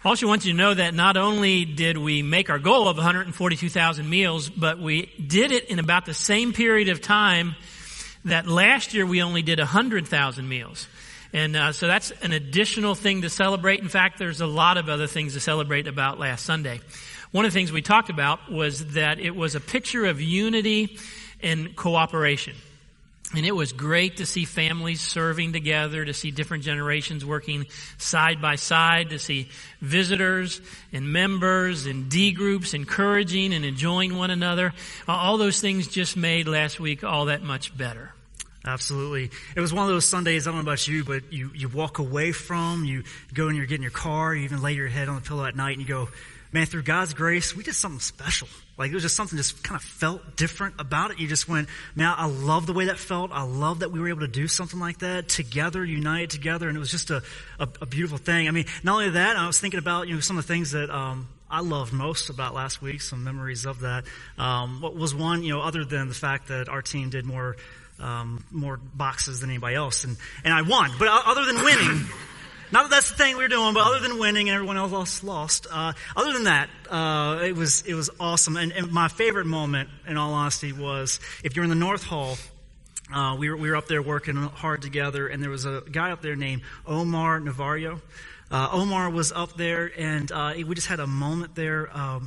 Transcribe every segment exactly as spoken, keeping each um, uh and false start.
I also want you to know that not only did we make our goal of one hundred forty-two thousand meals, but we did it in about the same period of time that last year we only did one hundred thousand meals. And uh, so that's an additional thing to celebrate. In fact, there's a lot of other things to celebrate about last Sunday. One of the things we talked about was that it was a picture of unity and cooperation. And it was great to see families serving together, to see different generations working side by side, to see visitors and members and D groups encouraging and enjoying one another. All those things just made last week all that much better. Absolutely. It was one of those Sundays, I don't know about you, but you, you walk away from, you go and you get in your car, you even lay your head on the pillow at night and you go, man, through God's grace, we did something special. Like, it was just something just kind of felt different about it. You just went, man, I love the way that felt. I love that we were able to do something like that together, united together. And it was just a, a, a beautiful thing. I mean, not only that, I was thinking about, you know, some of the things that, um, I loved most about last week, some memories of that. Um, what was one, you know, other than the fact that our team did more, um, more boxes than anybody else. And, and I won. But other than winning, not that that's the thing we were doing, but other than winning and everyone else lost, uh, other than that, uh, it was, it was awesome. And, and my favorite moment, in all honesty, was if you're in the North Hall, uh, we were, we were up there working hard together, and there was a guy up there named Omar Navarro. Uh, Omar was up there, and, uh, we just had a moment there. Um,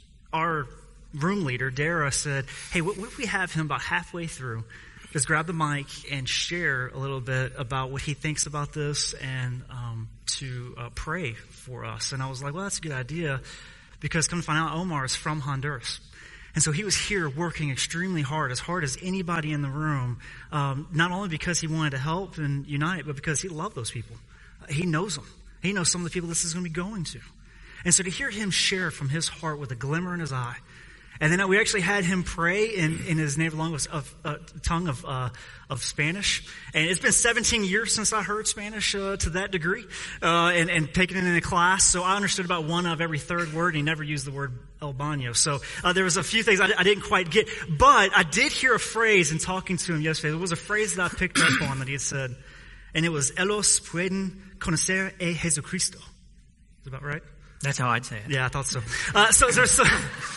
our room leader, Dara, said, hey, what, what if we have him about halfway through just grab the mic and share a little bit about what he thinks about this and um, to uh, pray for us. And I was like, well, that's a good idea, because come to find out, Omar is from Honduras. And so he was here working extremely hard, as hard as anybody in the room, um, not only because he wanted to help and unite, but because he loved those people. He knows them. He knows some of the people this is going to be going to. And so to hear him share from his heart with a glimmer in his eye, and then we actually had him pray in, in his native language of uh, tongue of uh, of Spanish. And it's been seventeen years since I heard Spanish uh, to that degree, uh, and, and taken it in a class. So I understood about one of every third word. And he never used the word el baño. So uh, there was a few things I, I didn't quite get. But I did hear a phrase in talking to him yesterday. There was a phrase that I picked up on that he had said, and it was "Ellos pueden conocer a Jesucristo." Is that about right? That's how I'd say it. Yeah, I thought so. Uh, so there's so.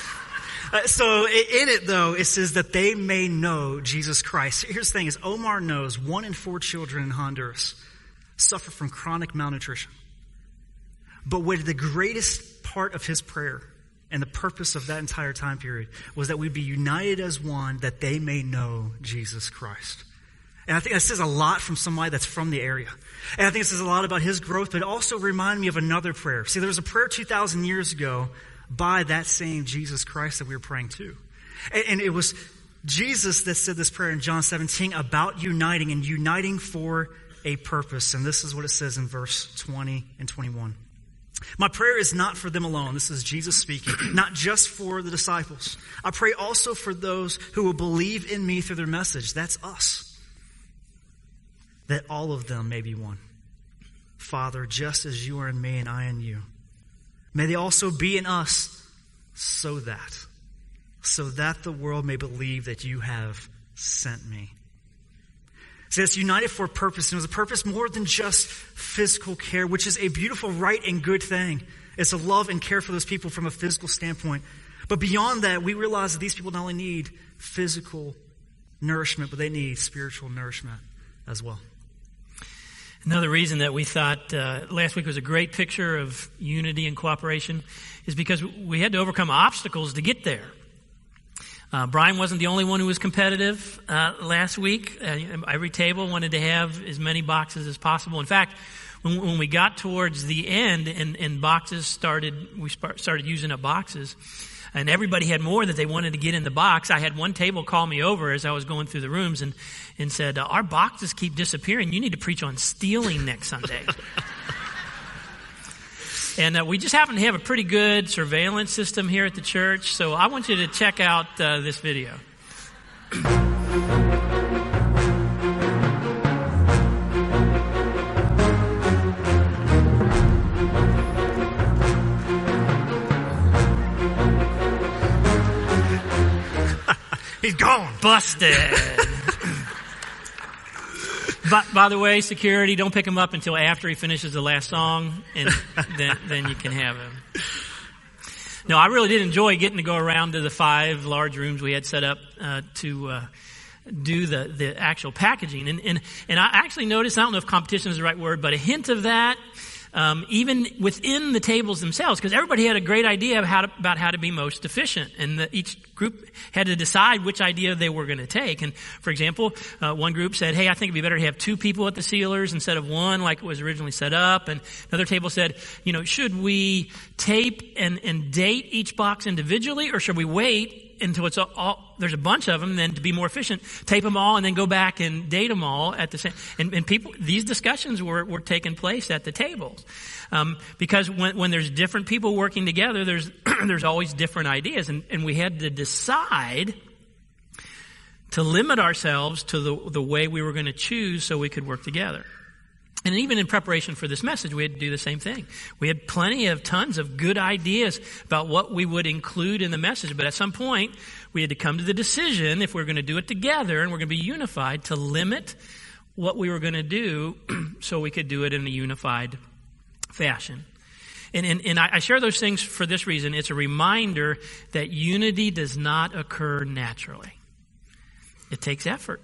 Uh, so in it, though, it says that they may know Jesus Christ. Here's the thing, is Omar knows one in four children in Honduras suffer from chronic malnutrition. But what the greatest part of his prayer and the purpose of that entire time period was that we'd be united as one, that they may know Jesus Christ. And I think that says a lot from somebody that's from the area. And I think it says a lot about his growth, but it also reminded me of another prayer. See, there was a prayer two thousand years ago by that same Jesus Christ that we were praying to. And, and it was Jesus that said this prayer in John seventeen about uniting and uniting for a purpose. And this is what it says in verse twenty and twenty-one. My prayer is not for them alone. This is Jesus speaking. Not just for the disciples. I pray also for those who will believe in me through their message. That's us. That all of them may be one. Father, just as you are in me and I in you. May they also be in us, so that, so that the world may believe that you have sent me. So it's united for a purpose, and it was a purpose more than just physical care, which is a beautiful, right, and good thing. It's to love and care for those people from a physical standpoint. But beyond that, we realize that these people not only need physical nourishment, but they need spiritual nourishment as well. Another reason that we thought uh, last week was a great picture of unity and cooperation is because we had to overcome obstacles to get there. Uh, Brian wasn't the only one who was competitive uh, last week. Uh, every table wanted to have as many boxes as possible. In fact, when, when we got towards the end and, and boxes started, we started using up boxes, and everybody had more that they wanted to get in the box. I had one table call me over as I was going through the rooms and, and said, our boxes keep disappearing. You need to preach on stealing next Sunday. And uh, we just happen to have a pretty good surveillance system here at the church. So I want you to check out uh, this video. He's gone. Busted. by, by the way, security, don't pick him up until after he finishes the last song, and then, then you can have him. No, I really did enjoy getting to go around to the five large rooms we had set up uh, to uh, do the, the actual packaging. And, and, and I actually noticed, I don't know if competition is the right word, but a hint of that Um, even within the tables themselves, because everybody had a great idea of how to, about how to be most efficient, and the, each group had to decide which idea they were going to take. And for example, uh, one group said, "Hey, I think it'd be better to have two people at the sealers instead of one, like it was originally set up." And another table said, "You know, should we tape and, and date each box individually, or should we wait until it's all, all there's a bunch of them, then to be more efficient, tape them all and then go back and date them all at the same." And, and people, these discussions were, were taking place at the tables, um, because when, when there's different people working together, there's there's always different ideas, and, and we had to decide to limit ourselves to the the way we were going to choose so we could work together. And even in preparation for this message, we had to do the same thing. We had plenty of tons of good ideas about what we would include in the message. But at some point, we had to come to the decision, if we were going to do it together and we're going to be unified, to limit what we were going to do so we could do it in a unified fashion. And, and, and I, I share those things for this reason. It's a reminder that unity does not occur naturally. It takes effort.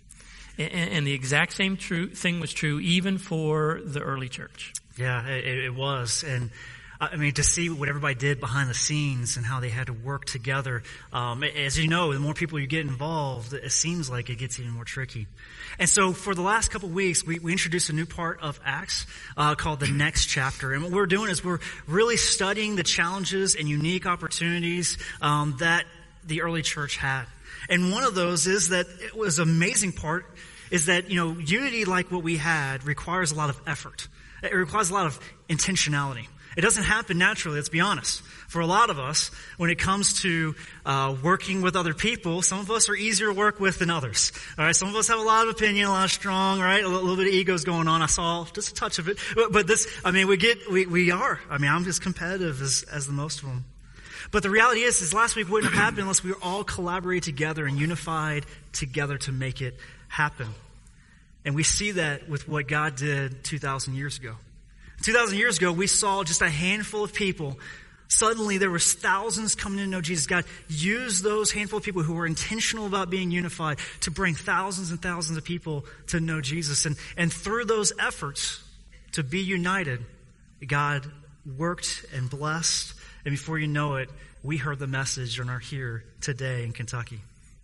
And the exact same true thing was true even for the early church. Yeah, it, it was. And I mean, to see what everybody did behind the scenes and how they had to work together. Um, as you know, the more people you get involved, it seems like it gets even more tricky. And so for the last couple of weeks, we, we introduced a new part of Acts uh, called the Next Chapter. And what we're doing is we're really studying the challenges and unique opportunities um, that the early church had. And one of those is that it was an amazing part is that, you know, unity like what we had requires a lot of effort. It requires a lot of intentionality. It doesn't happen naturally, let's be honest. For a lot of us, when it comes to uh, working with other people, some of us are easier to work with than others. All right, some of us have a lot of opinion, a lot of strong, right? A little, little bit of egos going on. I saw just a touch of it. But, but this, I mean, we get, we, we are. I mean, I'm as competitive as, as the most of them. But the reality is, is last week wouldn't have happened unless we were all collaborated together and unified together to make it happen. And we see that with what God did two thousand years ago. two thousand years ago, we saw just a handful of people. Suddenly, there was thousands coming to know Jesus. God used those handful of people who were intentional about being unified to bring thousands and thousands of people to know Jesus. And, and through those efforts to be united, God worked and blessed. And before you know it, we heard the message and are here today in Kentucky.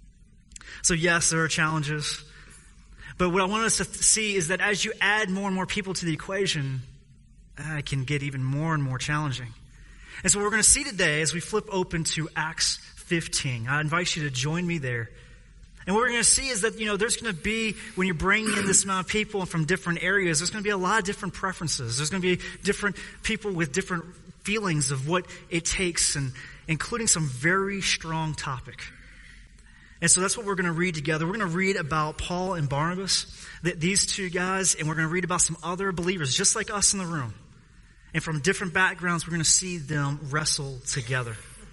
So yes, there are challenges. But what I want us to see is that as you add more and more people to the equation, uh, it can get even more and more challenging. And so what we're going to see today as we flip open to Acts fifteen. I invite you to join me there. And what we're going to see is that, you know, there's going to be, when you're bringing in this amount of people from different areas, there's going to be a lot of different preferences. There's going to be different people with different feelings of what it takes, and including some very strong topic. And so that's what we're going to read together. We're going to read about Paul and Barnabas, these two guys, and we're going to read about some other believers just like us in the room. And from different backgrounds, we're going to see them wrestle together.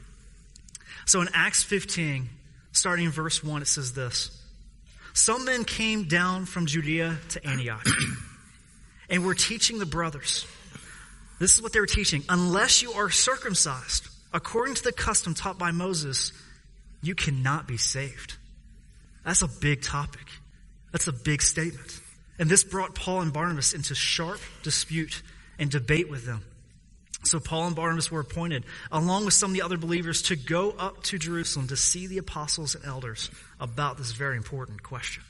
So in Acts fifteen, starting in verse one, it says this. Some men came down from Judea to Antioch and were teaching the brothers. This is what they were teaching. Unless you are circumcised, according to the custom taught by Moses, you cannot be saved. That's a big topic. That's a big statement. And this brought Paul and Barnabas into sharp dispute and debate with them. So Paul and Barnabas were appointed, along with some of the other believers, to go up to Jerusalem to see the apostles and elders about this very important question.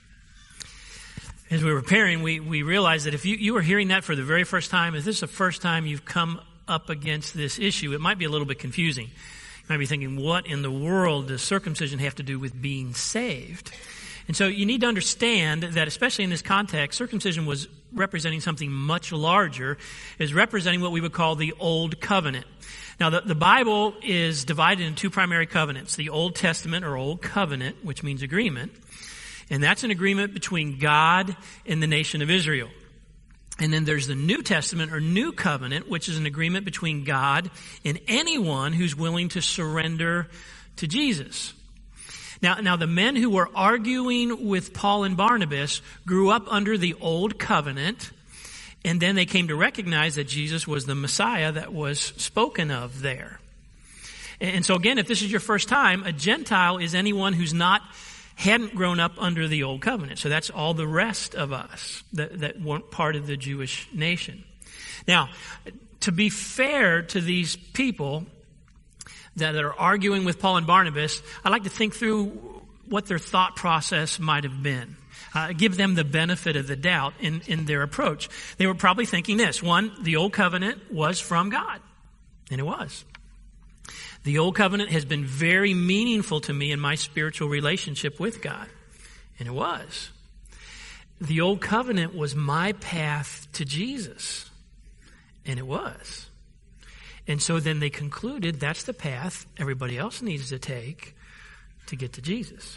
As we were preparing, we, we realized that if you, you were hearing that for the very first time, if this is the first time you've come up against this issue, it might be a little bit confusing. You might be thinking, what in the world does circumcision have to do with being saved? And so you need to understand that, especially in this context, circumcision was representing something much larger, is representing what we would call the Old Covenant. Now, the, the Bible is divided into two primary covenants, the Old Testament or Old Covenant, which means agreement, and that's an agreement between God and the nation of Israel. And then there's the New Testament or New Covenant, which is an agreement between God and anyone who's willing to surrender to Jesus. Now, now the men who were arguing with Paul and Barnabas grew up under the old covenant, and then they came to recognize that Jesus was the Messiah that was spoken of there. And so again, if this is your first time, a Gentile is anyone who's not, hadn't grown up under the old covenant. So that's all the rest of us that, that weren't part of the Jewish nation. Now, to be fair to these people that are arguing with Paul and Barnabas, I like to think through what their thought process might have been. Uh, give them the benefit of the doubt in, in their approach. They were probably thinking this. One, the old covenant was from God. And it was. The old covenant has been very meaningful to me in my spiritual relationship with God. And it was. The old covenant was my path to Jesus. And it was. And so then they concluded that's the path everybody else needs to take to get to Jesus.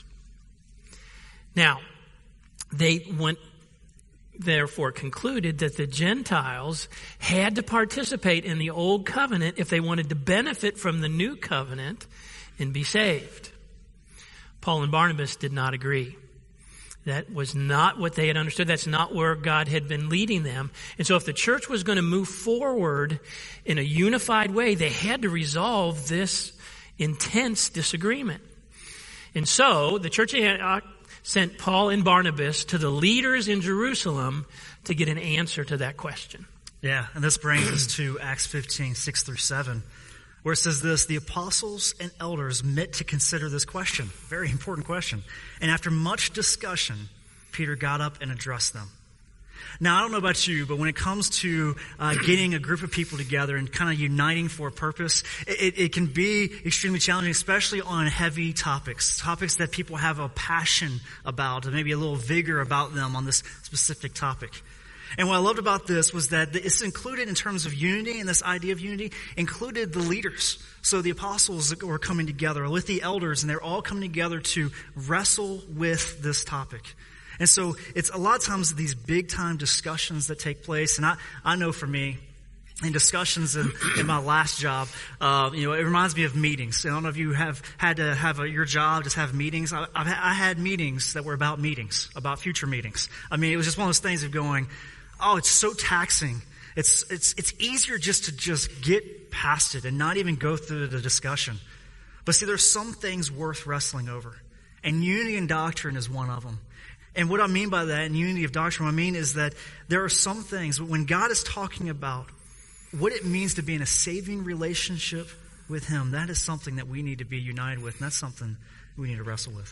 Now, they went, therefore concluded that the Gentiles had to participate in the old covenant if they wanted to benefit from the new covenant and be saved. Paul and Barnabas did not agree. That was not what they had understood. That's not where God had been leading them. And so if the church was going to move forward in a unified way, they had to resolve this intense disagreement. And so the church sent Paul and Barnabas to the leaders in Jerusalem to get an answer to that question. Yeah, and this brings us to Acts fifteen, six through seven, where it says this: the apostles and elders met to consider this question. Very important question. And after much discussion, Peter got up and addressed them. Now, I don't know about you, but when it comes to uh, getting a group of people together and kind of uniting for a purpose, it, it can be extremely challenging, especially on heavy topics, topics that people have a passion about, and maybe a little vigor about them on this specific topic. And what I loved about this was that it's included in terms of unity, and this idea of unity included the leaders. So the apostles were coming together with the elders, and they're all coming together to wrestle with this topic. And so it's a lot of times these big time discussions that take place. And I, I know for me, in discussions in, in my last job, uh, you know, it reminds me of meetings. I don't know if you have had to have a, your job just have meetings. I, I've, I had meetings that were about meetings, about future meetings. I mean, it was just one of those things of going, oh, it's so taxing. It's, it's, it's easier just to just get past it and not even go through the discussion. But see, there's some things worth wrestling over. And unity in doctrine is one of them. And what I mean by that, in unity of doctrine, what I mean is that there are some things, when God is talking about what it means to be in a saving relationship with Him, that is something that we need to be united with, and that's something we need to wrestle with.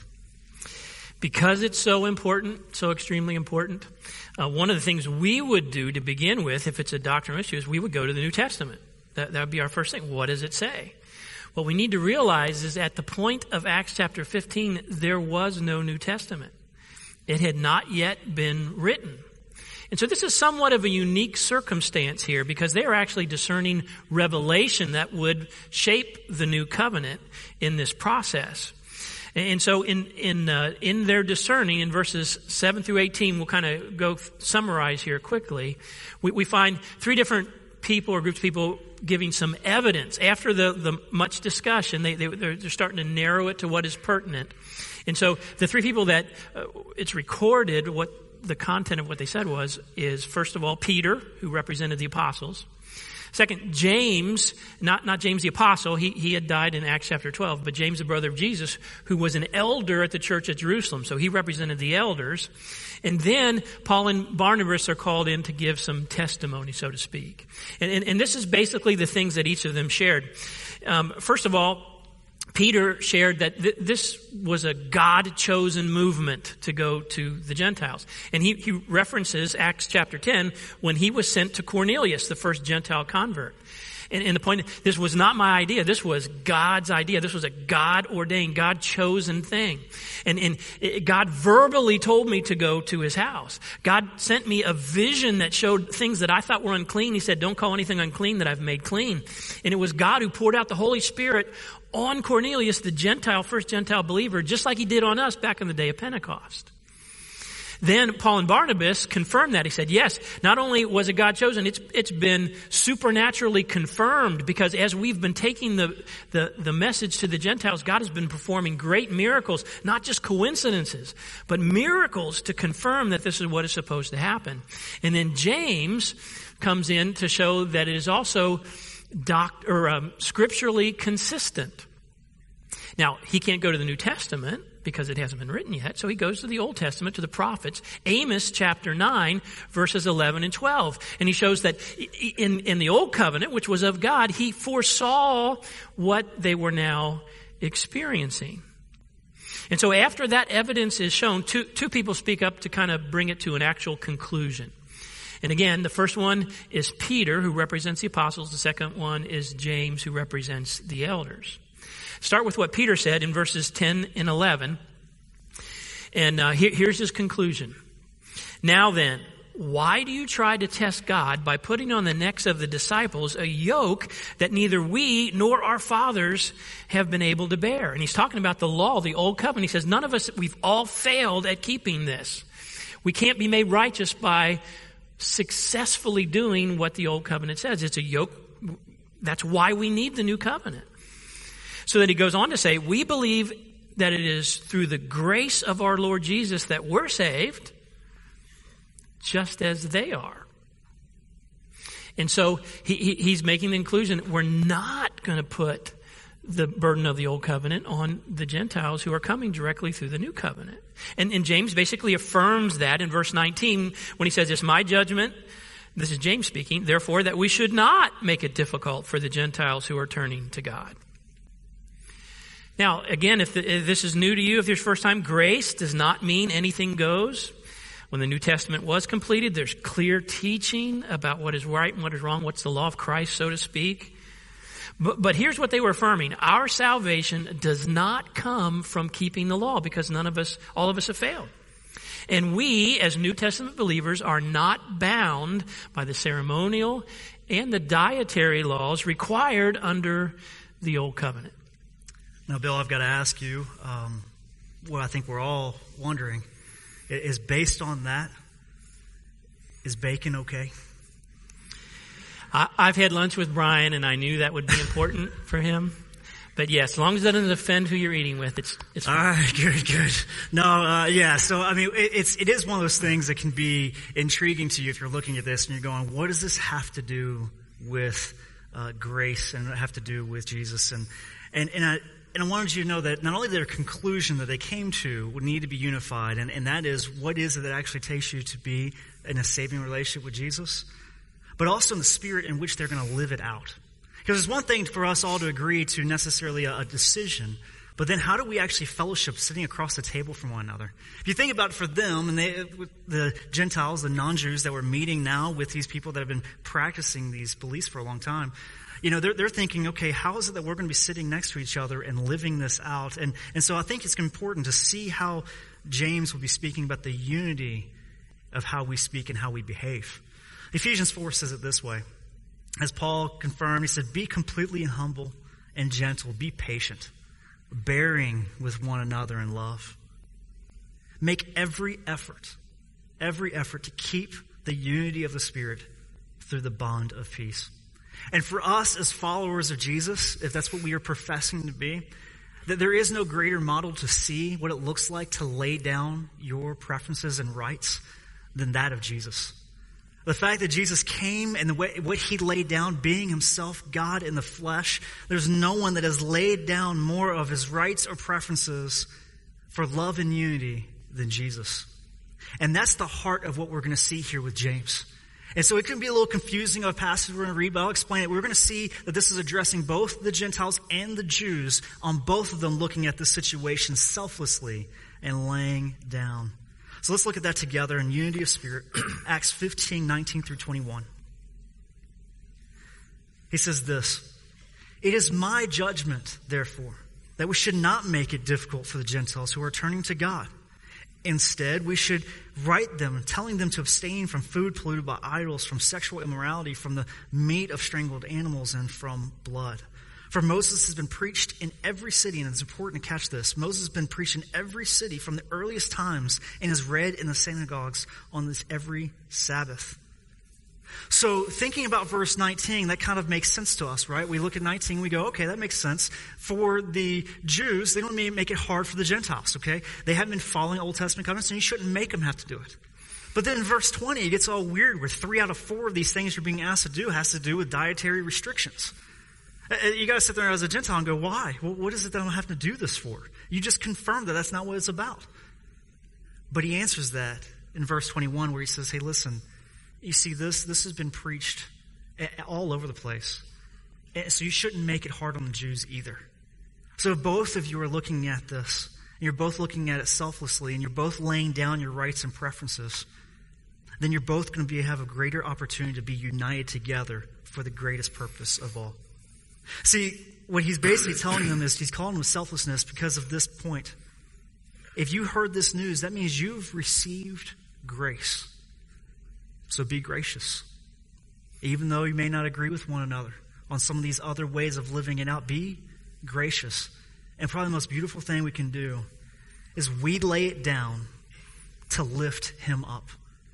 Because it's so important, so extremely important, uh, one of the things we would do to begin with, if it's a doctrinal issue, is we would go to the New Testament. That, that would be our first thing. What does it say? What we need to realize is at the point of Acts chapter fifteen, there was no New Testament. It had not yet been written. And so this is somewhat of a unique circumstance here because they are actually discerning revelation that would shape the new covenant in this process. And so in in uh, in their discerning, in verses seven through eighteen, we'll kind of go summarize here quickly. We, we find three different people or groups of people giving some evidence. After the, the much discussion, they, they, they're, they're starting to narrow it to what is pertinent. And so the three people that uh, it's recorded what the content of what they said was is, first of all, Peter, who represented the apostles. Second, James, not, not James the apostle, he, he had died in Acts chapter twelve, but James the brother of Jesus, who was an elder at the church at Jerusalem. So he represented the elders. And then Paul and Barnabas are called in to give some testimony, so to speak. And, and, and this is basically the things that each of them shared. Um, first of all, Peter shared that th- this was a God-chosen movement to go to the Gentiles. And he, he references Acts chapter ten when he was sent to Cornelius, the first Gentile convert. And, and the point, this was not my idea. This was God's idea. This was a God-ordained, God-chosen thing. And, and it, God verbally told me to go to his house. God sent me a vision that showed things that I thought were unclean. He said, don't call anything unclean that I've made clean. And it was God who poured out the Holy Spirit on Cornelius, the Gentile, first Gentile believer, just like he did on us back in the day of Pentecost. Then Paul and Barnabas confirmed that. He said, yes, not only was it God chosen, it's it's been supernaturally confirmed, because as we've been taking the, the, the message to the Gentiles, God has been performing great miracles, not just coincidences, but miracles to confirm that this is what is supposed to happen. And then James comes in to show that it is also doc, or um, scripturally consistent. Now, he can't go to the New Testament because it hasn't been written yet. So he goes to the Old Testament, to the prophets, Amos chapter nine, verses eleven and twelve. And he shows that in, in the Old Covenant, which was of God, he foresaw what they were now experiencing. And so after that evidence is shown, two, two people speak up to kind of bring it to an actual conclusion. And again, the first one is Peter, who represents the apostles. The second one is James, who represents the elders. Start with what Peter said in verses ten and eleven. And uh, here, here's his conclusion. Now then, why do you try to test God by putting on the necks of the disciples a yoke that neither we nor our fathers have been able to bear? And he's talking about the law, the old covenant. He says, none of us, we've all failed at keeping this. We can't be made righteous by successfully doing what the old covenant says. It's a yoke. That's why we need the new covenant. So then he goes on to say, we believe that it is through the grace of our Lord Jesus that we're saved, just as they are. And so he, he, he's making the conclusion, we're not going to put the burden of the old covenant on the Gentiles who are coming directly through the new covenant. And, and James basically affirms that in verse nineteen when he says, it's my judgment, this is James speaking, therefore, that we should not make it difficult for the Gentiles who are turning to God. Now, again, if, the, if this is new to you, if this is your first time, grace does not mean anything goes. When the New Testament was completed, there's clear teaching about what is right and what is wrong, what's the law of Christ, so to speak. But, but here's what they were affirming. Our salvation does not come from keeping the law, because none of us, all of us have failed. And we, as New Testament believers, are not bound by the ceremonial and the dietary laws required under the Old Covenant. Now, Bill, I've got to ask you, um, what I think we're all wondering, is based on that, is bacon okay? I, I've had lunch with Brian, and I knew that would be important for him. But yes, as long as that doesn't offend who you're eating with, it's it's fine. All right, good, good. No, uh, yeah, so, I mean, it, it's, it is one of those things that can be intriguing to you if you're looking at this and you're going, what does this have to do with uh, grace and have to do with Jesus? And, and, and I, And I wanted you to know that not only their conclusion that they came to would need to be unified, and, and that is, what is it that actually takes you to be in a saving relationship with Jesus, but also in the spirit in which they're going to live it out. Because it's one thing for us all to agree to necessarily a, a decision, but then how do we actually fellowship sitting across the table from one another? If you think about it for them, and they, the Gentiles, the non-Jews that were meeting now with these people that have been practicing these beliefs for a long time, you know, they're, they're thinking, okay, how is it that we're going to be sitting next to each other and living this out? And, and so I think it's important to see how James will be speaking about the unity of how we speak and how we behave. Ephesians four says it this way. As Paul confirmed, he said, be completely humble and gentle, be patient, bearing with one another in love. Make every effort, every effort to keep the unity of the Spirit through the bond of peace. And for us as followers of Jesus, if that's what we are professing to be, that there is no greater model to see what it looks like to lay down your preferences and rights than that of Jesus. The fact that Jesus came and the way, what he laid down, being himself God in the flesh, there's no one that has laid down more of his rights or preferences for love and unity than Jesus. And that's the heart of what we're going to see here with James. And so it can be a little confusing of a passage we're going to read, but I'll explain it. We're going to see that this is addressing both the Gentiles and the Jews, on both of them looking at the situation selflessly and laying down. So let's look at that together in unity of spirit. Acts fifteen, nineteen through twenty-one. He says this, it is my judgment, therefore, that we should not make it difficult for the Gentiles who are turning to God. Instead, we should write them, telling them to abstain from food polluted by idols, from sexual immorality, from the meat of strangled animals, and from blood. For Moses has been preached in every city, and it's important to catch this. Moses has been preached in every city from the earliest times and is read in the synagogues on this every Sabbath. So thinking about verse nineteen, that kind of makes sense to us, right? We look at nineteen, we go, okay, that makes sense. For the Jews, they don't make it hard for the Gentiles, okay? They haven't been following Old Testament covenants, and you shouldn't make them have to do it. But then in verse twenty, it gets all weird where three out of four of these things you're being asked to do has to do with dietary restrictions. You got to sit there as a Gentile and go, why? Well, what is it that I'm have to do this for? You just confirmed that that's not what it's about. But he answers that in verse twenty-one where he says, hey, listen, you see this, this has been preached all over the place. So you shouldn't make it hard on the Jews either. So if both of you are looking at this, and you're both looking at it selflessly, and you're both laying down your rights and preferences, then you're both going to be have a greater opportunity to be united together for the greatest purpose of all. See, what he's basically telling them is he's calling them selflessness because of this point. If you heard this news, that means you've received grace. So be gracious. Even though you may not agree with one another on some of these other ways of living it out, be gracious. And probably the most beautiful thing we can do is we lay it down to lift him up.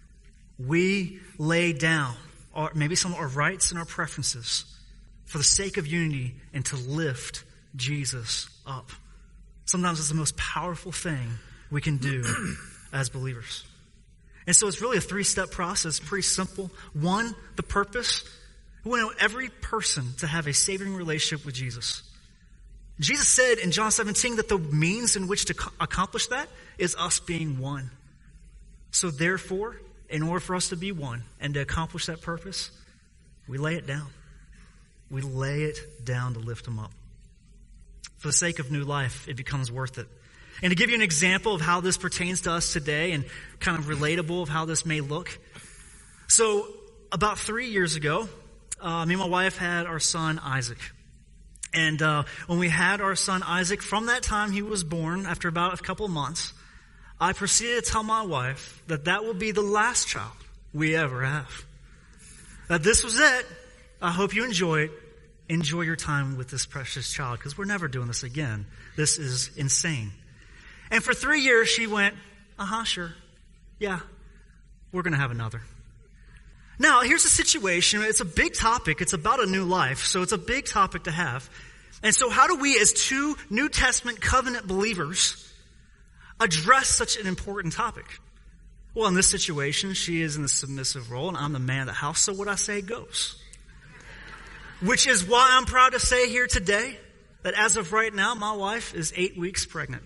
We lay down our, maybe some of our rights and our preferences for the sake of unity and to lift Jesus up. Sometimes it's the most powerful thing we can do as believers. And so it's really a three-step process, pretty simple. One, the purpose. We want every person to have a saving relationship with Jesus. Jesus said in John seventeen that the means in which to accomplish that is us being one. So therefore, in order for us to be one and to accomplish that purpose, we lay it down. We lay it down to lift him up. For the sake of new life, it becomes worth it. And to give you an example of how this pertains to us today and kind of relatable of how this may look. So about three years ago, uh, me and my wife had our son Isaac. And uh, when we had our son Isaac, from that time he was born, after about a couple of months, I proceeded to tell my wife that that will be the last child we ever have. That this was it. I hope you enjoy it. Enjoy your time with this precious child, because we're never doing this again. This is insane. And for three years, she went, uh-huh, sure. Yeah, we're going to have another. Now, here's the situation. It's a big topic. It's about a new life, so it's a big topic to have. And so how do we, as two New Testament covenant believers, address such an important topic? Well, in this situation, she is in the submissive role, and I'm the man of the house, so what I say goes. Which is why I'm proud to say here today that as of right now, my wife is eight weeks pregnant.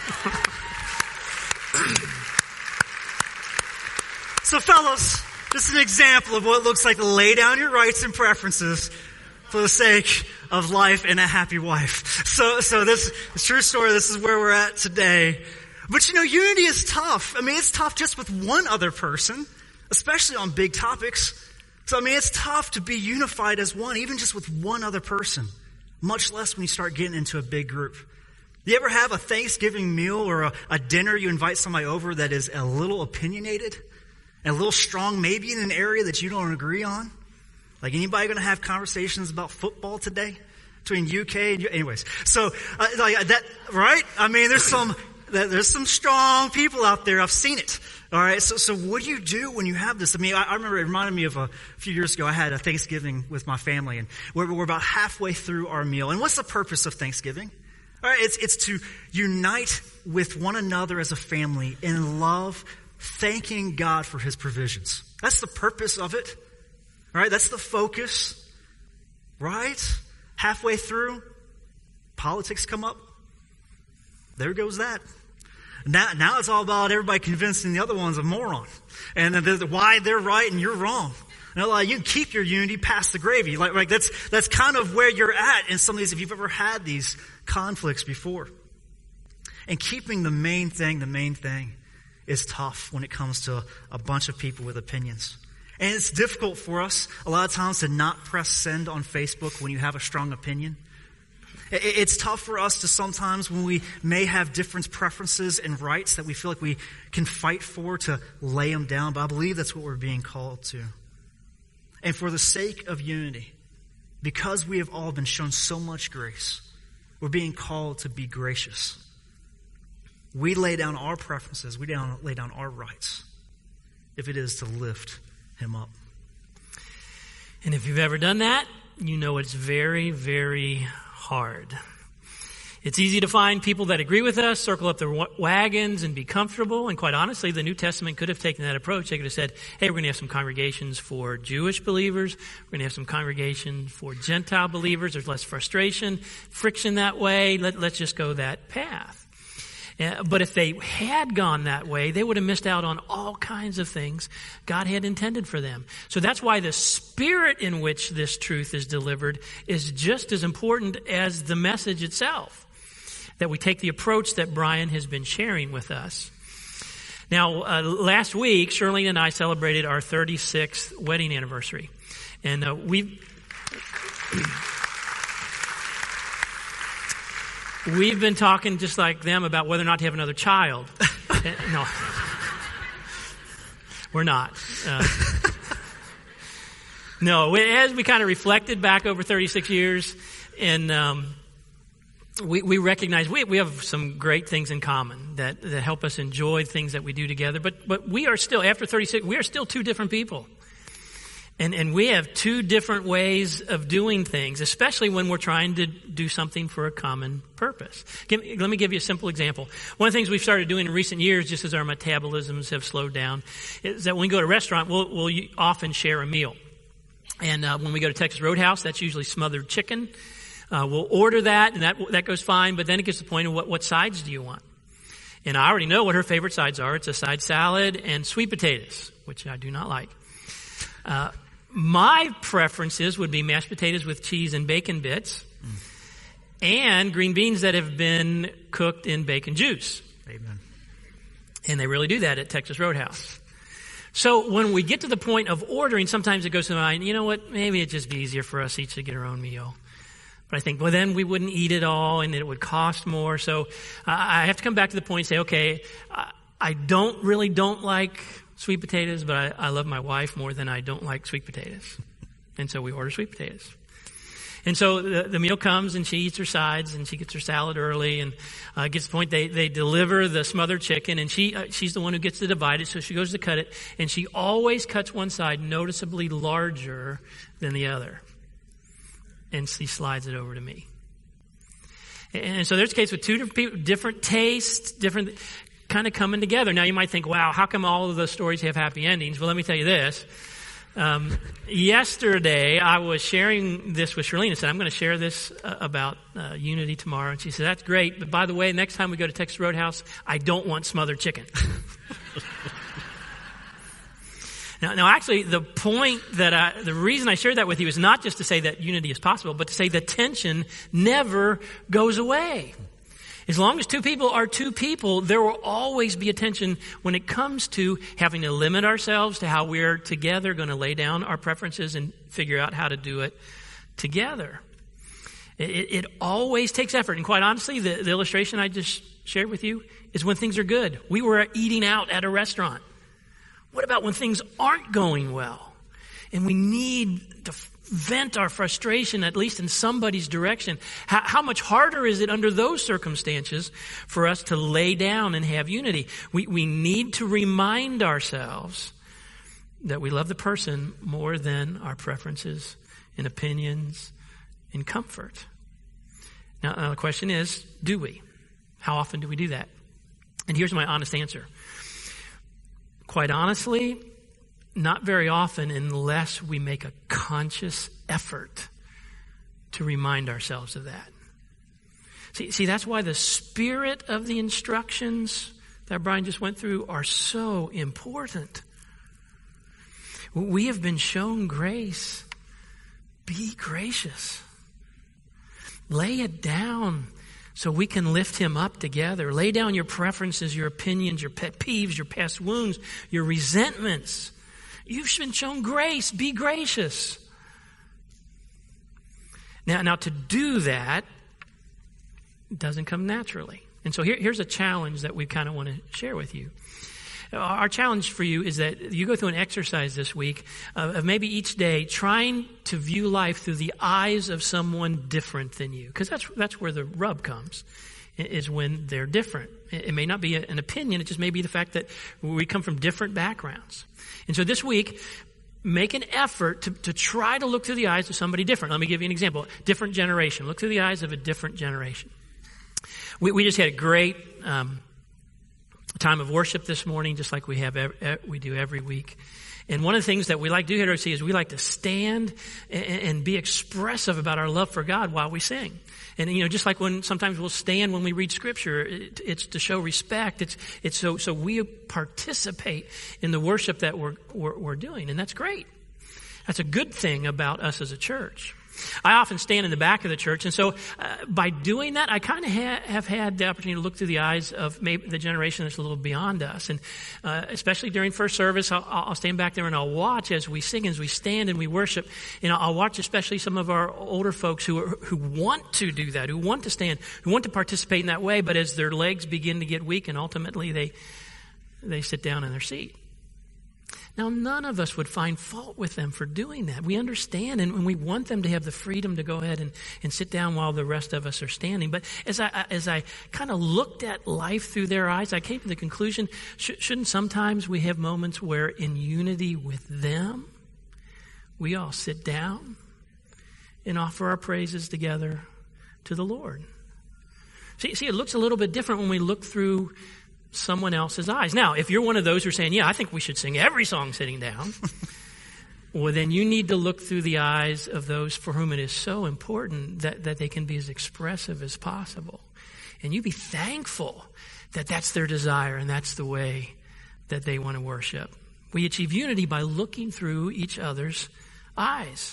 So fellas, this is an example of what it looks like to lay down your rights and preferences for the sake of life and a happy wife. So, so this is true story. This is where we're at today. But you know, unity is tough. I mean, it's tough just with one other person, especially on big topics. So I mean, it's tough to be unified as one, even just with one other person. Much less when you start getting into a big group. You ever have a Thanksgiving meal or a, a dinner you invite somebody over that is a little opinionated, and a little strong, maybe in an area that you don't agree on? Like, anybody going to have conversations about football today between U K and U- anyways? So, uh, like that, right? I mean, there's some there's some strong people out there. I've seen it. All right. So, so what do you do when you have this? I mean, I, I remember it reminded me of a few years ago. I had a Thanksgiving with my family, and we're, we're about halfway through our meal. And what's the purpose of Thanksgiving? All right, it's it's to unite with one another as a family in love, thanking God for his provisions. That's the purpose of it. All right, that's the focus. Right? Halfway through, politics come up. There goes that. Now, now it's all about everybody convincing the other one's a moron. And the, why they're right and you're wrong. And like, you can keep your unity past the gravy. Like, like that's that's kind of where you're at in some of these, if you've ever had these conflicts before. And keeping the main thing, the main thing is tough when it comes to a, a bunch of people with opinions. And it's difficult for us a lot of times to not press send on Facebook when you have a strong opinion. It, it's tough for us to sometimes, when we may have different preferences and rights that we feel like we can fight for, to lay them down. But I believe that's what we're being called to. And for the sake of unity, because we have all been shown so much grace, we're being called to be gracious. We lay down our preferences. We down, lay down our rights if it is to lift him up. And if you've ever done that, you know it's very, very hard. It's easy to find people that agree with us, circle up their wagons, and be comfortable. And quite honestly, the New Testament could have taken that approach. They could have said, hey, we're going to have some congregations for Jewish believers. We're going to have some congregations for Gentile believers. There's less frustration, friction that way. Let, let's just go that path. Uh, but if they had gone that way, they would have missed out on all kinds of things God had intended for them. So that's why the spirit in which this truth is delivered is just as important as the message itself. That we take the approach that Brian has been sharing with us. Now, uh, last week, Shirlene and I celebrated our thirty-sixth wedding anniversary. And uh, we We've been talking just like them about whether or not to have another child. No. We're not. Uh, no, as we kind of reflected back over thirty-six years, and um, we, we recognize we, we have some great things in common that, that help us enjoy things that we do together. But, but we are still, after thirty-six, we are still two different people. And, and we have two different ways of doing things, especially when we're trying to do something for a common purpose. Give, let me give you a simple example. One of the things we've started doing in recent years, just as our metabolisms have slowed down, is that when we go to a restaurant, we'll, we'll often share a meal. And uh, when we go to Texas Roadhouse, that's usually smothered chicken. Uh, we'll order that, and that that goes fine, but then it gets to the point of what, what sides do you want? And I already know what her favorite sides are. It's a side salad and sweet potatoes, which I do not like. Uh, My preferences would be mashed potatoes with cheese and bacon bits mm. and green beans that have been cooked in bacon juice. Amen. And they really do that at Texas Roadhouse. So when we get to the point of ordering, sometimes it goes to my mind, you know what, maybe it'd just be easier for us each to get our own meal. But I think, well, then we wouldn't eat it all and it would cost more. So uh, I have to come back to the point and say, okay, I, I don't really don't like sweet potatoes, but I, I love my wife more than I don't like sweet potatoes. And so we order sweet potatoes. And so the, the meal comes and she eats her sides and she gets her salad early and uh, gets to the point they, they deliver the smothered chicken and she uh, she's the one who gets to divide it. So she goes to cut it and she always cuts one side noticeably larger than the other. And she slides it over to me. And so there's a case with two different people, different tastes, different kind of coming together. Now you might think, wow, how come all of those stories have happy endings? Well, let me tell you this. Um, yesterday, I was sharing this with Shirlene. I said, I'm going to share this uh, about uh, unity tomorrow. And she said, that's great. But by the way, next time we go to Texas Roadhouse, I don't want smothered chicken. now, now, actually, the point that I, the reason I shared that with you is not just to say that unity is possible, but to say the tension never goes away. As long as two people are two people, there will always be a tension when it comes to having to limit ourselves to how we're together going to lay down our preferences and figure out how to do it together. It, it always takes effort. And quite honestly, the, the illustration I just shared with you is when things are good. We were eating out at a restaurant. What about when things aren't going well? And we need to vent our frustration, at least in somebody's direction. How, how much harder is it under those circumstances for us to lay down and have unity? We, we need to remind ourselves that we love the person more than our preferences and opinions and comfort. Now, now the question is, do we? How often do we do that? And here's my honest answer. Quite honestly, not very often unless we make a conscious effort to remind ourselves of that. See, see, that's why the spirit of the instructions that Brian just went through are so important. We have been shown grace. Be gracious. Lay it down so we can lift him up together. Lay down your preferences, your opinions, your pet peeves, your past wounds, your resentments. You've been shown grace. Be gracious. Now, now to do that doesn't come naturally. And so here, here's a challenge that we kind of want to share with you. Our challenge for you is that you go through an exercise this week of, of maybe each day trying to view life through the eyes of someone different than you. Because that's, that's where the rub comes, is when they're different. It may not be an opinion, it just may be the fact that we come from different backgrounds. And so this week, make an effort to, to try to look through the eyes of somebody different. Let me give you an example. Different generation. Look through the eyes of a different generation. We, we just had a great um, time of worship this morning, just like we have every, we do every week. And one of the things that we like to do here at O C is we like to stand and, and be expressive about our love for God while we sing. And, you know, just like when sometimes we'll stand when we read Scripture, it, it's to show respect. It's it's so so we participate in the worship that we're, we're we're doing, and that's great. That's a good thing about us as a church. I often stand in the back of the church, and so uh, by doing that, I kind of ha- have had the opportunity to look through the eyes of maybe the generation that's a little beyond us. And uh, especially during first service, I'll, I'll stand back there and I'll watch as we sing, as we stand and we worship. And I'll watch especially some of our older folks who are, who want to do that, who want to stand, who want to participate in that way, but as their legs begin to get weak, and ultimately they they sit down in their seat. Now, none of us would find fault with them for doing that. We understand, and we want them to have the freedom to go ahead and, and sit down while the rest of us are standing. But as I as I kind of looked at life through their eyes, I came to the conclusion, sh- shouldn't sometimes we have moments where in unity with them, we all sit down and offer our praises together to the Lord? See, see, it looks a little bit different when we look through someone else's eyes. Now, if you're one of those who are saying, yeah, I think we should sing every song sitting down, well, then you need to look through the eyes of those for whom it is so important that, that they can be as expressive as possible. And you be thankful that that's their desire and that's the way that they want to worship. We achieve unity by looking through each other's eyes.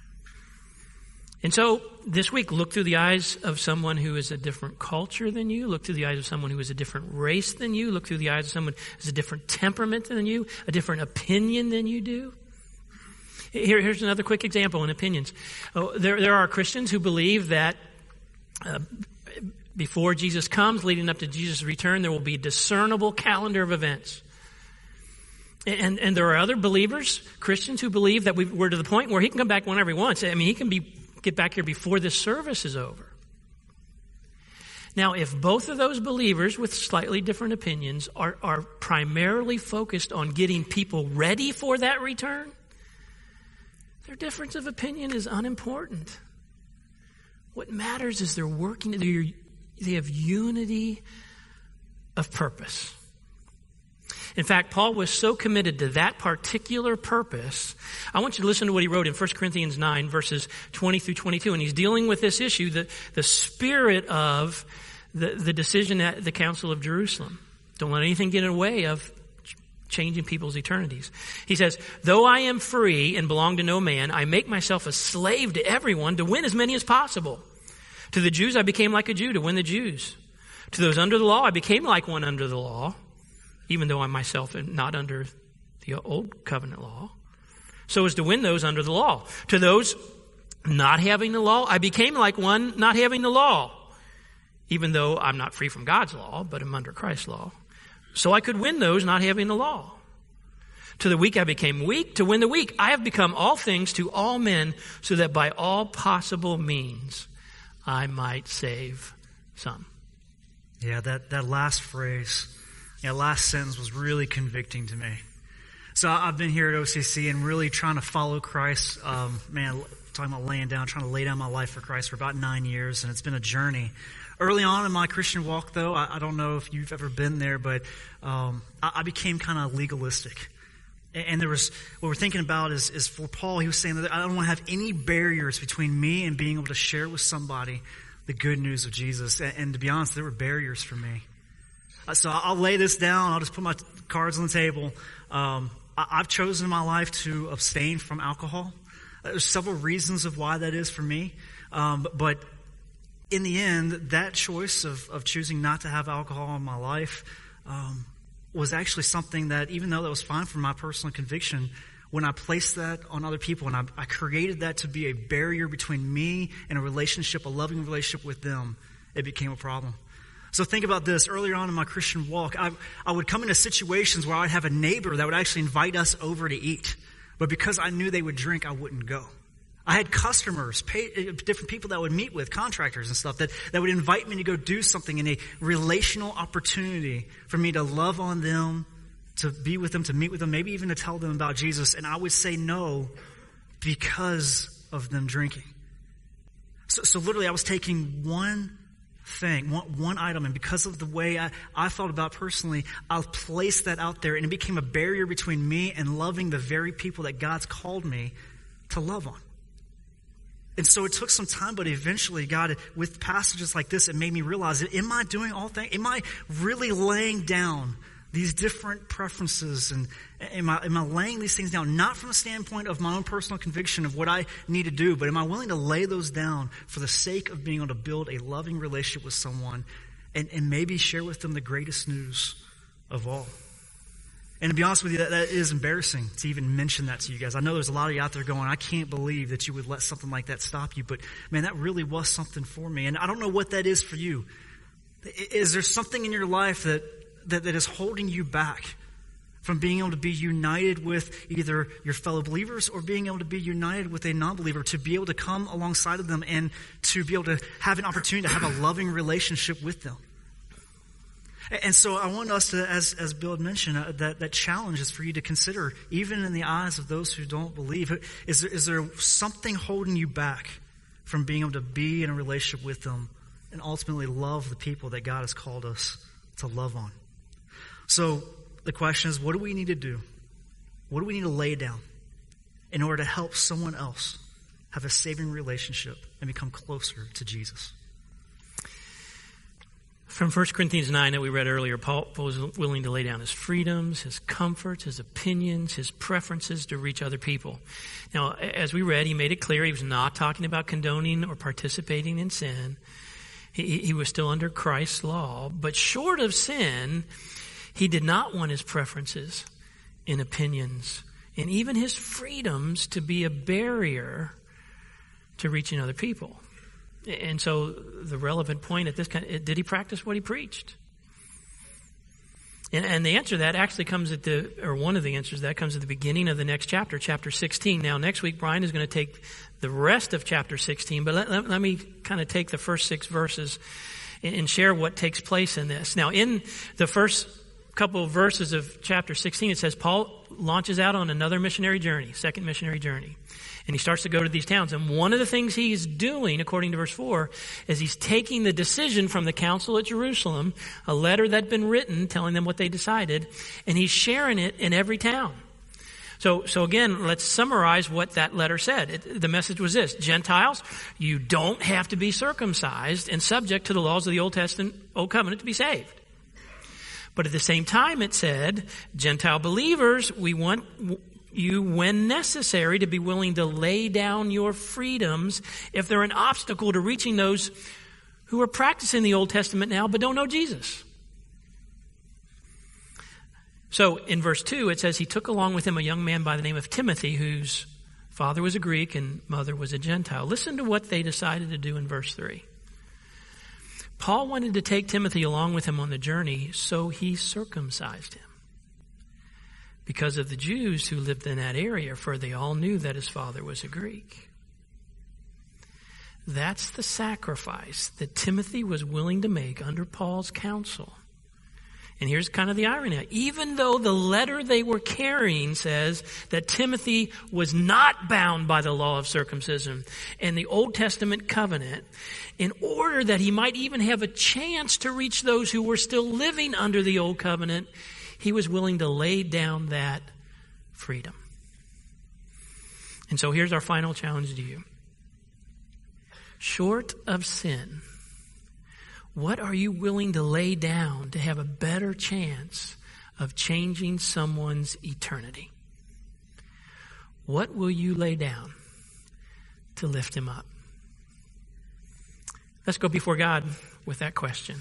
And so this week, look through the eyes of someone who is a different culture than you. Look through the eyes of someone who is a different race than you. Look through the eyes of someone who has a different temperament than you, a different opinion than you do. Here, here's another quick example in opinions. Oh, there, there are Christians who believe that uh, before Jesus comes, leading up to Jesus' return, there will be a discernible calendar of events. And, and there are other believers, Christians, who believe that we, we're to the point where he can come back whenever he wants. I mean, he can be get back here before this service is over. Now, if both of those believers with slightly different opinions are, are primarily focused on getting people ready for that return, their difference of opinion is unimportant. What matters is they're working, they're, they have unity of purpose. In fact, Paul was so committed to that particular purpose. I want you to listen to what he wrote in First Corinthians nine, verses twenty through twenty-two. And he's dealing with this issue, the, the spirit of the, the decision at the Council of Jerusalem. Don't let anything get in the way of changing people's eternities. He says, though I am free and belong to no man, I make myself a slave to everyone to win as many as possible. To the Jews, I became like a Jew to win the Jews. To those under the law, I became like one under the law, even though I myself am not under the old covenant law, so as to win those under the law. To those not having the law, I became like one not having the law, even though I'm not free from God's law, but I'm under Christ's law, so I could win those not having the law. To the weak I became weak, to win the weak. I have become all things to all men, so that by all possible means I might save some. Yeah, that, that last phrase, yeah, last sentence was really convicting to me. So I've been here at O C C and really trying to follow Christ. Um, man, talking about laying down, trying to lay down my life for Christ for about nine years, and it's been a journey. Early on in my Christian walk, though, I, I don't know if you've ever been there, but um, I, I became kind of legalistic. And, and there was, what we're thinking about is, is for Paul, he was saying that I don't want to have any barriers between me and being able to share with somebody the good news of Jesus. And, and to be honest, there were barriers for me. So I'll lay this down. I'll just put my cards on the table. Um, I've chosen in my life to abstain from alcohol. There's several reasons of why that is for me. Um, but in the end, that choice of, of choosing not to have alcohol in my life um, was actually something that, even though that was fine for my personal conviction, when I placed that on other people and I, I created that to be a barrier between me and a relationship, a loving relationship with them, it became a problem. So think about this. Earlier on in my Christian walk, I, I would come into situations where I'd have a neighbor that would actually invite us over to eat. But because I knew they would drink, I wouldn't go. I had customers, pay, different people that I would meet with, contractors and stuff, that, that would invite me to go do something in a relational opportunity for me to love on them, to be with them, to meet with them, maybe even to tell them about Jesus. And I would say no because of them drinking. So, so literally I was taking one thing, one, one item, and because of the way I, I felt about it personally, I'll place that out there, and it became a barrier between me and loving the very people that God's called me to love on. And so it took some time, but eventually, God, with passages like this, it made me realize, am I doing all things? Am I really laying down these different preferences, and am I, am I laying these things down, not from the standpoint of my own personal conviction of what I need to do, but am I willing to lay those down for the sake of being able to build a loving relationship with someone and, and maybe share with them the greatest news of all? And to be honest with you, that, that is embarrassing to even mention that to you guys. I know there's a lot of you out there going, I can't believe that you would let something like that stop you, but man, that really was something for me. And I don't know what that is for you. Is there something in your life that That, that is holding you back from being able to be united with either your fellow believers or being able to be united with a non-believer, to be able to come alongside of them and to be able to have an opportunity to have a loving relationship with them? And so I want us to, as, as Bill had mentioned, uh, that, that challenge is for you to consider, even in the eyes of those who don't believe. Is there, is there something holding you back from being able to be in a relationship with them and ultimately love the people that God has called us to love on? So the question is, what do we need to do? What do we need to lay down in order to help someone else have a saving relationship and become closer to Jesus? From First Corinthians nine that we read earlier, Paul was willing to lay down his freedoms, his comforts, his opinions, his preferences to reach other people. Now, as we read, he made it clear he was not talking about condoning or participating in sin. He, he was still under Christ's law, but short of sin, he did not want his preferences and opinions and even his freedoms to be a barrier to reaching other people. And so the relevant point at this kind, did he practice what he preached? And, and the answer to that actually comes at the, or one of the answers to that comes at the beginning of the next chapter, chapter sixteen. Now, next week, Brian is going to take the rest of chapter sixteen, but let, let, let me kind of take the first six verses and, and share what takes place in this. Now, in the first couple of verses of chapter sixteen, it says Paul launches out on another missionary journey, second missionary journey. And he starts to go to these towns. And one of the things he's doing, according to verse four, is he's taking the decision from the council at Jerusalem, a letter that had been written telling them what they decided, and he's sharing it in every town. So, so again, let's summarize what that letter said. It, the message was this: Gentiles, you don't have to be circumcised and subject to the laws of the Old Testament, Old Covenant to be saved. But at the same time, it said, Gentile believers, we want you, when necessary, to be willing to lay down your freedoms if they're an obstacle to reaching those who are practicing the Old Testament now but don't know Jesus. So in verse two, it says he took along with him a young man by the name of Timothy, whose father was a Greek and mother was a Gentile. Listen to what they decided to do in verse three. Paul wanted to take Timothy along with him on the journey, so he circumcised him because of the Jews who lived in that area, for they all knew that his father was a Greek. That's the sacrifice that Timothy was willing to make under Paul's counsel. And here's kind of the irony. Even though the letter they were carrying says that Timothy was not bound by the law of circumcision and the Old Testament covenant, in order that he might even have a chance to reach those who were still living under the Old Covenant, he was willing to lay down that freedom. And so here's our final challenge to you. Short of sin, what are you willing to lay down to have a better chance of changing someone's eternity? What will you lay down to lift him up? Let's go before God with that question.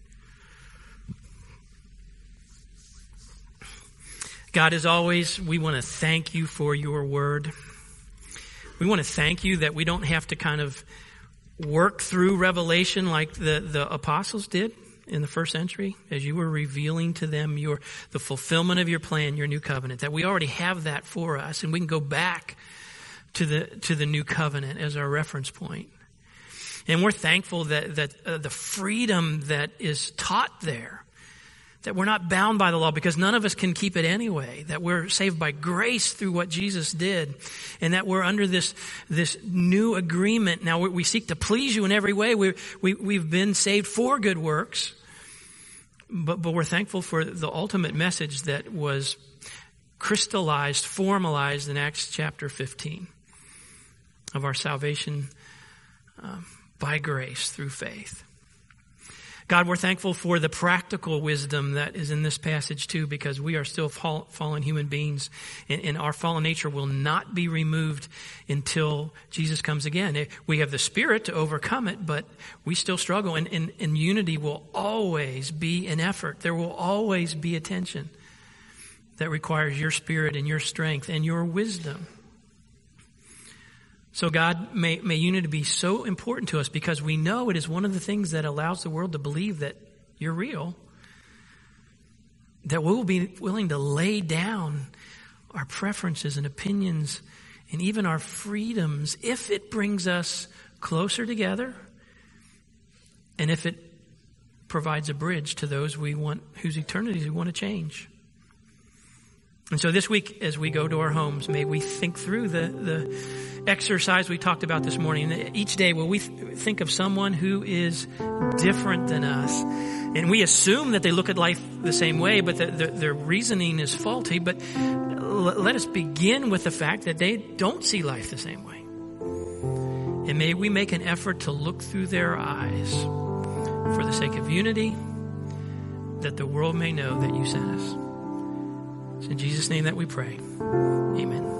God, as always, we want to thank you for your word. We want to thank you that we don't have to kind of work through Revelation like the, the apostles did. in the first century, as you were revealing to them your the fulfillment of your plan, your new covenant, that we already have that for us, and we can go back to the to the new covenant as our reference point. And we're thankful that that uh, the freedom that is taught there, that we're not bound by the law because none of us can keep it anyway, that we're saved by grace through what Jesus did, and that we're under this this new agreement. Now we, we seek to please you in every way. We, we, we've been saved for good works, but, but we're thankful for the ultimate message that was crystallized, formalized in Acts chapter fifteen of our salvation um, by grace through faith. God, we're thankful for the practical wisdom that is in this passage too, because we are still fall, fallen human beings, and, and our fallen nature will not be removed until Jesus comes again. We have the Spirit to overcome it, but we still struggle, and, and, and unity will always be an effort. There will always be a tension that requires your Spirit and your strength and your wisdom. So God, may, may unity be so important to us because we know it is one of the things that allows the world to believe that you're real, that we will be willing to lay down our preferences and opinions and even our freedoms if it brings us closer together and if it provides a bridge to those we want, whose eternities we want to change. And so this week, as we go to our homes, may we think through the, the exercise we talked about this morning. Each day, will we th- think of someone who is different than us? And we assume that they look at life the same way, but the, the, their reasoning is faulty. But l- let us begin with the fact that they don't see life the same way. And may we make an effort to look through their eyes for the sake of unity, that the world may know that you sent us. It's in Jesus' name that we pray. Amen.